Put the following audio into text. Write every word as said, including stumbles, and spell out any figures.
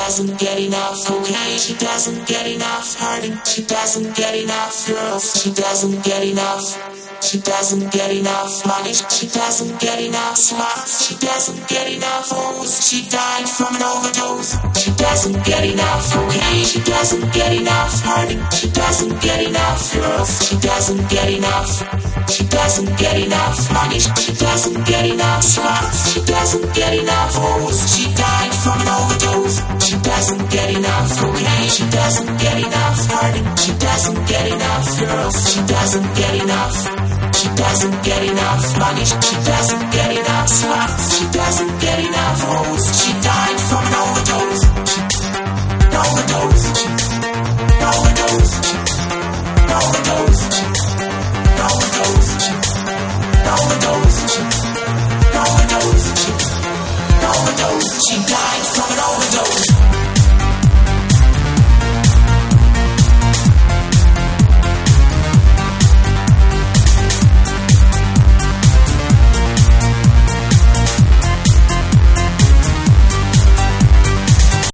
doesn't get enough cocaine, she doesn't get enough partying, she doesn't get enough girls, she doesn't get enough. She doesn't get enough money, she doesn't get enough slots, she doesn't get enough hoes, she died from an overdose. She doesn't get enough cocaine, she doesn't get enough partying, she doesn't get enough girls, she doesn't get enough. She doesn't get enough money, she doesn't get enough slots, she doesn't get enough hoes, she died from an overdose. She doesn't get enough cocaine, she doesn't get enough partying, she doesn't get enough girls, she doesn't get enough. She doesn't get enough money, she doesn't get enough slots, she doesn't get enough hoes, she died from an overdose. Overdose, overdose, overdose, overdose, overdose, overdose, overdose, she died from an overdose.